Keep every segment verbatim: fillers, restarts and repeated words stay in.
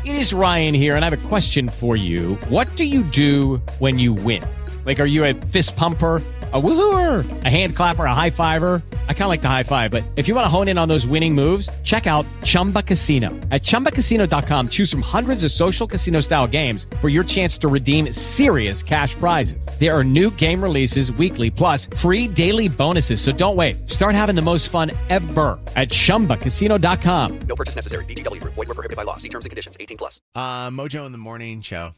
It is Ryan here, and I have a question for you. What do you do when you win? Like, are you a fist pumper, a woohooer, a hand clapper, a high fiver? I kind of like the high five, but if you want to hone in on those winning moves, check out Chumba Casino. At chumba casino dot com, choose from hundreds of social casino-style games for your chance to redeem serious cash prizes. There are new game releases weekly, plus free daily bonuses. So don't wait. Start having the most fun ever at chumba casino dot com. No purchase necessary. V G W Group. Void where prohibited by law. See terms and conditions. eighteen plus. Uh, Mojo in the Morning Show.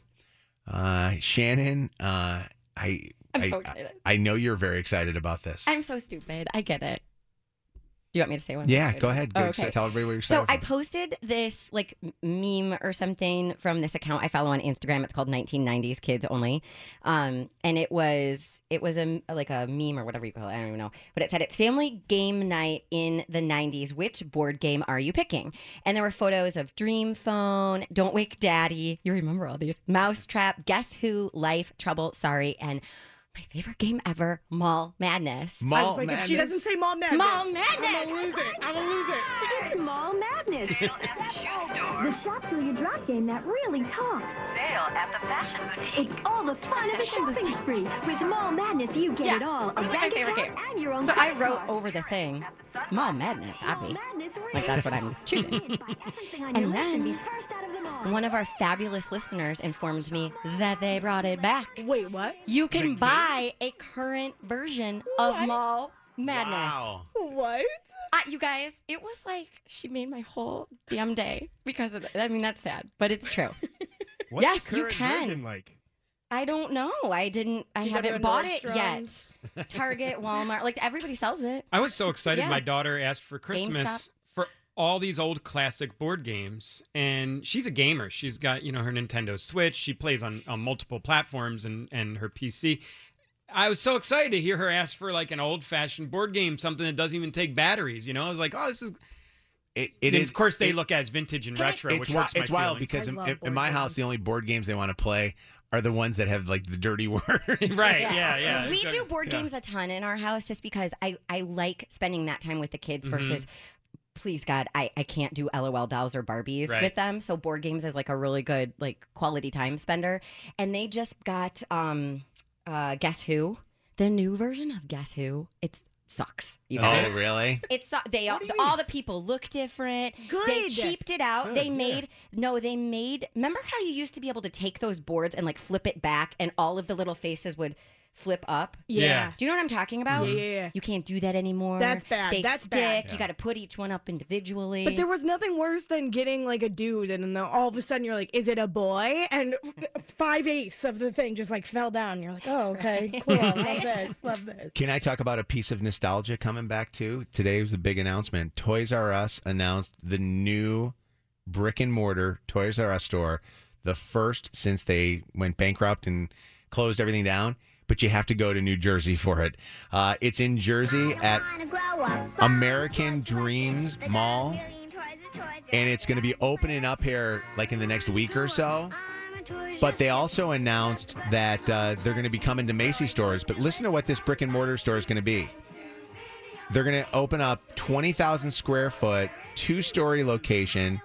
Uh, Shannon, uh, I... I'm I, so excited. I, I know you're very excited about this. I'm so stupid. I get it. Do you want me to say one? Yeah, go ahead. Go Oh, okay. Tell everybody what you're So excited I for. posted this like m- meme or something from this account I follow on Instagram. It's called nineteen nineties Kids Only, um, and it was it was a like a meme or whatever you call it. I don't even know, but it said it's family game night in the nineties. Which board game are you picking? And there were photos of Dream Phone, Don't Wake Daddy. You remember all these? Mousetrap, Guess Who, Life, Trouble, Sorry, and my favorite game ever, Mall Madness. Mall I was like, Madness? if she doesn't say Mall Madness, Mall I'm Madness. gonna lose it. I'm gonna lose it. It's Mall Madness. Sale at the shoe store. The shop till you drop game that really talks. Sale at the fashion boutique. It's all the fun of a Fashion shopping boutique. spree. With Mall Madness, you get Yeah, it all. it was A like my bank favorite account game. and your own So I credit wrote card. over the thing, Mall Madness, Mall obvi. Madness Like that's what I'm choosing. Buy everything on And your list then be first out of them all. One of our fabulous listeners informed me that they brought it back. Wait, what? You can buy a current version of Mall Madness. Wow. What? Uh, you guys, it was like she made my whole damn day because of it. I mean, that's sad, but it's true. What's Yes, the you current can. version like? I don't know. I didn't. I You go to haven't a bought it Nordstrom's? yet. Target, Walmart, like everybody sells it. I was so excited. Yeah. My daughter asked for Christmas GameStop. for all these old classic board games, and she's a gamer. She's got you know her Nintendo Switch. She plays on, on multiple platforms and and her P C. I was so excited to hear her ask for like an old fashioned board game, something that doesn't even take batteries. You know, I was like, oh, this is. It, it And is. of course, they it- look at as vintage and Can I- retro, It's, which wi- hurts my it's wild feelings. because I in, love in board my house, games. the only board games they want to play are the ones that have like the dirty words. right? Yeah, yeah. We It's do like- board yeah. games a ton in our house just because I, I like spending that time with the kids Mhm. versus, please God, I, I can't do LOL dolls or Barbies Right. with them. So board games is like a really good like quality time spender. And they just got um uh Guess Who, the new version of Guess Who. It sucks. You guys. Oh, really? It's su- they all, all the people look different. They Good. cheaped it out. Good, they yeah. made no. They made. Remember how you used to be able to take those boards and like flip it back, and all of the little faces would flip up. Yeah. Do you know what I'm talking about? Yeah, yeah, yeah. You can't do that anymore. That's bad. They That's stick. bad. You got to put each one up individually. But there was nothing worse than getting like a dude, and then the- all of a sudden you're like, "Is it a boy?" And five eighths of the thing just like fell down. You're like, "Oh, okay, cool, love this, love this." Can I talk about a piece of nostalgia coming back too? Today was a big announcement. Toys R Us announced the new brick and mortar Toys R Us store, the first since they went bankrupt and closed everything down. But you have to go to New Jersey for it. Uh, it's in Jersey at American Dreams Mall, and it's going to be opening up here like in the next week or so. But they also announced that uh, they're going to be coming to Macy's stores. But listen to what this brick and mortar store is going to be. They're going to open up twenty thousand square foot, two-story location,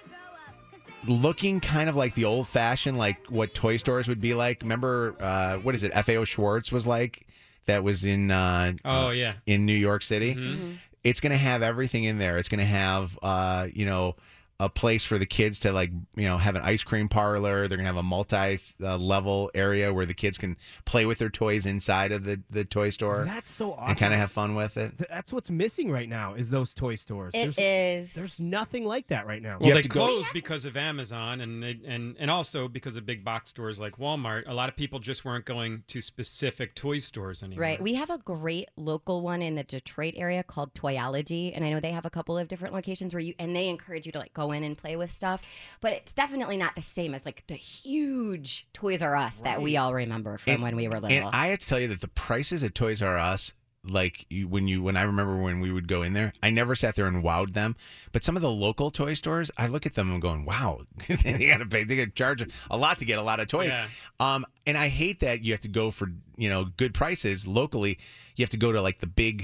looking kind of like the old-fashioned, like what toy stores would be like. Remember, uh, what is it, F A O Schwartz was like? That was in uh, Oh uh, yeah. in New York City. Mhm. It's going to have everything in there. It's going to have, uh, you know, a place for the kids to like, you know, have an ice cream parlor. They're going to have a multi-level area where the kids can play with their toys inside of the, the toy store That's so awesome. and kind of have fun with it. Th- That's what's missing right now is those toy stores. It there's, is. there's nothing like that right now. Well, You they have to go- closed because of Amazon and they, and and also because of big box stores like Walmart. A lot of people just weren't going to specific toy stores anymore. Right. We have a great local one in the Detroit area called Toyology, and I know they have a couple of different locations where you and they encourage you to like go in and play with stuff. But it's definitely not the same as like the huge Toys R Us that we all remember from And- when we were little. And I have to tell you that the prices at Toys R Us, like you, when you when I remember when we would go in there, I never sat there and wowed them. But some of the local toy stores, I look at them and going, "Wow, they got to pay, they got to charge a lot to get a lot of toys." Yeah. Um, and I hate that you have to go for you know good prices locally. You have to go to like the big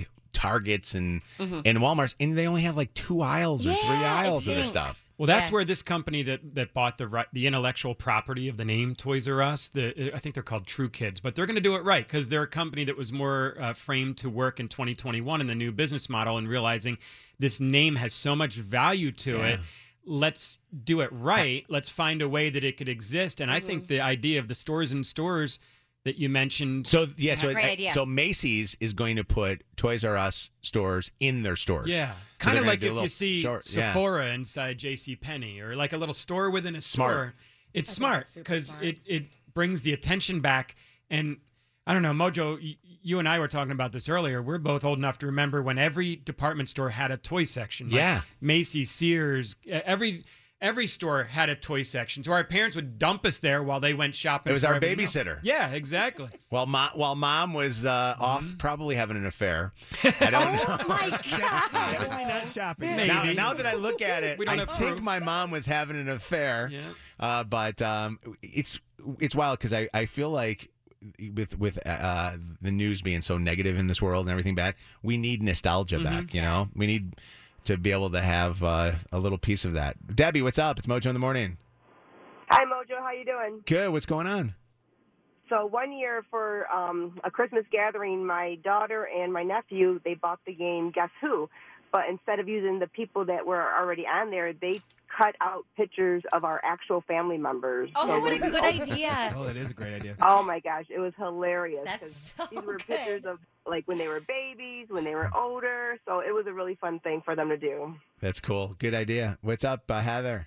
Targets and Mhm. and Walmarts, and they only have like two aisles or three Yeah, it aisles of this stinks. stuff. Well, that's Yeah. where this company that that bought the ri- the intellectual property of the name Toys R Us, the I think they're called True Kids, but they're going to do it right because they're a company that was more uh, framed to work in twenty twenty-one in the new business model and realizing this name has so much value to Yeah. it. Let's do it right. Let's find a way that it could exist. And I Mm-hmm. think the idea of the stores and stores that you mentioned. So yeah, so Great uh, idea. so Macy's is going to put Toys R Us stores in their stores. Yeah, So kind they're of gonna like do a if you little see short- yeah. Sephora inside J C Penney, or like a little store within a Smart. store. It's I think smart it's super because smart. it it brings the attention back. And I don't know, Mojo, y- you and I were talking about this earlier. We're both old enough to remember when every department store had a toy section. Like Yeah. Macy's, Sears, e- every every store had a toy section. So our parents would dump us there while they went shopping. It was for our everything else. babysitter. Yeah, exactly. While mom, while mom was uh, Mm-hmm. off, probably having an affair. I don't know. Oh my god. Definitely not shopping. Maybe. Now, now that I look at it, We don't I have think proof. my mom was having an affair. Yeah. Uh, but um, it's it's wild because I, I feel like with with uh, the news being so negative in this world and everything bad, we need nostalgia Mm-hmm. back. You know, we need to be able to have uh, a little piece of that. Debbie, what's up? It's Mojo in the morning. Hi, Mojo. How you doing? Good. What's going on? So one year for um, a Christmas gathering, my daughter and my nephew, they bought the game Guess Who. But instead of using the people that were already on there, they cut out pictures of our actual family members. Oh, So what a when- good idea. Oh, that is a great idea. Oh, my gosh. It was hilarious. That's 'cause so These were good. pictures of, like, when they were babies, when they were older. So it was a really fun thing for them to do. That's cool. Good idea. What's up, uh, Heather?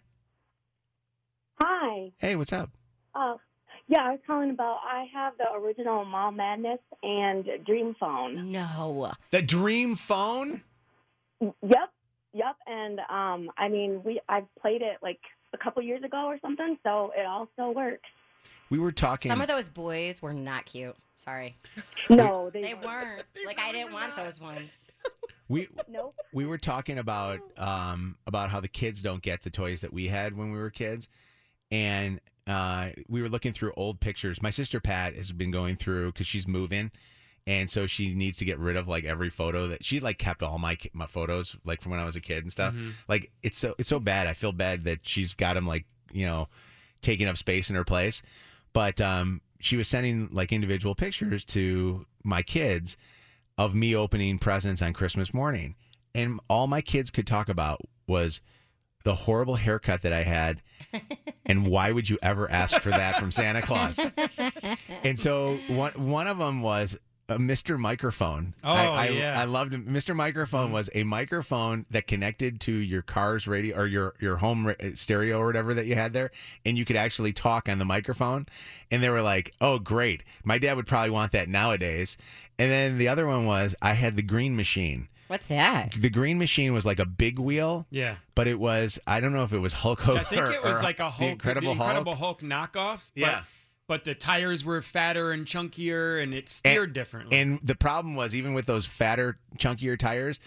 Hi. Hey, what's up? Uh, yeah, I was calling about. I have the original Mall Madness and Dream Phone. No. The Dream Phone? Yep, yep. And um, I mean, we I played it like a couple years ago or something, so it all still works. We were talking. Some of those boys were not cute. Sorry. No, they, They weren't. Like, I didn't want those ones. we Nope. we were talking about um about how the kids don't get the toys that we had when we were kids, and uh, we were looking through old pictures. My sister Pat has been going through because she's moving, and so she needs to get rid of like every photo that she like kept all my ki- my photos like from when I was a kid and stuff. Mhm. Like it's so it's so bad. I feel bad that she's got them like you know taking up space in her place, but um she was sending like individual pictures to my kids of me opening presents on Christmas morning. And all my kids could talk about was the horrible haircut that I had and why would you ever ask for that from Santa Claus? And so one one of them was a Mister Microphone. Oh, I, I, yeah. I loved him. Mister Microphone was a microphone that connected to your car's radio or your, your home ra- stereo or whatever that you had there. And you could actually talk on the microphone. And they were like, oh, great. My dad would probably want that nowadays. And then the other one was I had the Green Machine. What's that? The Green Machine was like a big wheel, Yeah. but it was, I don't know if it was Hulk Hogan I think or, it was or like a Hulk, the Incredible, the Incredible Hulk. Hulk knockoff. But, Yeah. But the tires were fatter and chunkier, and it steered differently. And the problem was, even with those fatter, chunkier tires,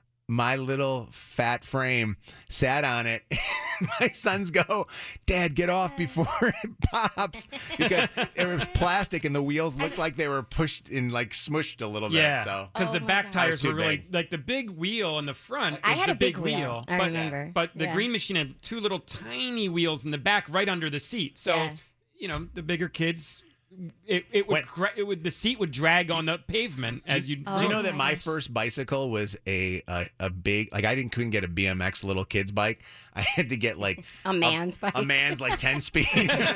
my little fat frame sat on it. My sons go, Dad, get off before it pops. Because it was plastic and the wheels looked like they were pushed and like smushed a little yeah, bit. So because Oh the my back God. That was tires too were really big. like the big wheel in the front. I was had the a big big wheel. I but, remember. But the Yeah. Green Machine had two little tiny wheels in the back, right under the seat. So Yeah. you know the bigger kids. It, it would When- gra- it would the seat would drag on the pavement as you. Oh do you know my that my gosh. first bicycle was a, a a big like I didn't couldn't get a B M X little kid's bike. I had to get like A man's bike. a man's like ten speed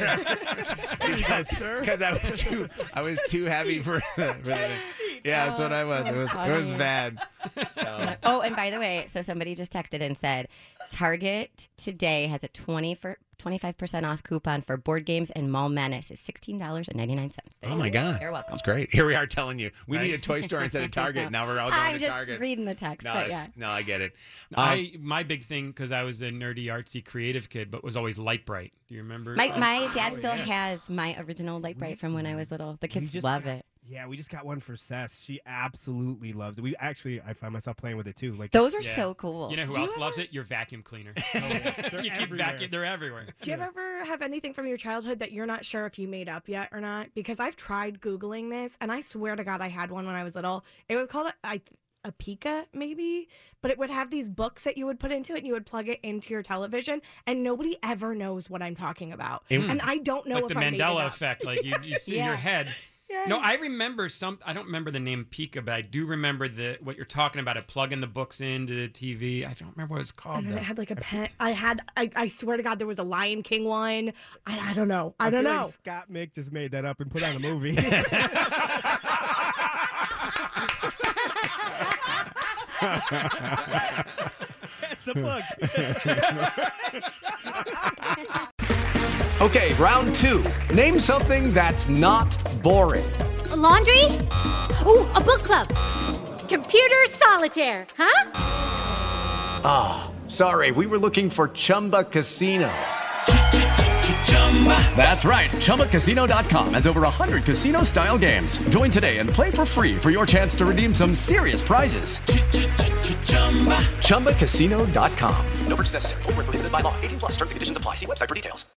Yes, sir. because I was too I was too heavy for, the, for the, yeah that's Oh, what I was. that's It was so it was funny. bad. So. Oh, and by the way, so somebody just texted and said Target today has a twenty for twenty-five percent off coupon for board games and Mall Madness is sixteen dollars and ninety-nine cents. Oh my God. You're welcome. That's great. Here we are telling you we Right. need a toy store instead of Target. Now we're all going I'm to just Target. reading the text, No, but it's, yeah. no, I get it. I my big thing because I was a nerdy, artsy, creative kid, but was always light bright. Do you remember? My my dad Oh, still yeah. has my original light bright from when I was little. The We kids just love got- it. Yeah, we just got one for Sess. She absolutely loves it. We actually, I find myself playing with it too. Like Those are Yeah. so cool. You know who Do you else loves ever- it? Your vacuum cleaner. They're you keep everywhere. vacuum. They're everywhere. Do you ever have anything from your childhood that you're not sure if you made up yet or not? Because I've tried Googling this, and I swear to God I had one when I was little. It was called, a- I a Pika maybe, but it would have these books that you would put into it and you would plug it into your television, and nobody ever knows what I'm talking about. It- and I don't know It's like if the I made it Mandela up. effect. Like you, you see in Yeah. your head. Yes. No, I remember some. I don't remember the name Pika, but I do remember the what you're talking about. It plugging the books into the T V. I don't remember what it's called. And then though. it had like a pen. I had, I, I swear to God, there was a Lion King one. I, I don't know. I, don't feel know. Like Scott Mick just made that up and put on a movie. It's a book. Okay, round two. Name something that's not boring. A laundry? Ooh, a book club. Computer solitaire, huh? Ah, sorry, we were looking for Chumba Casino. That's right. Chumba Casino dot com has over one hundred casino-style games. Join today and play for free for your chance to redeem some serious prizes. Chumba Casino dot com. No purchase necessary. Void where prohibited by law. eighteen plus terms and conditions apply. See website for details.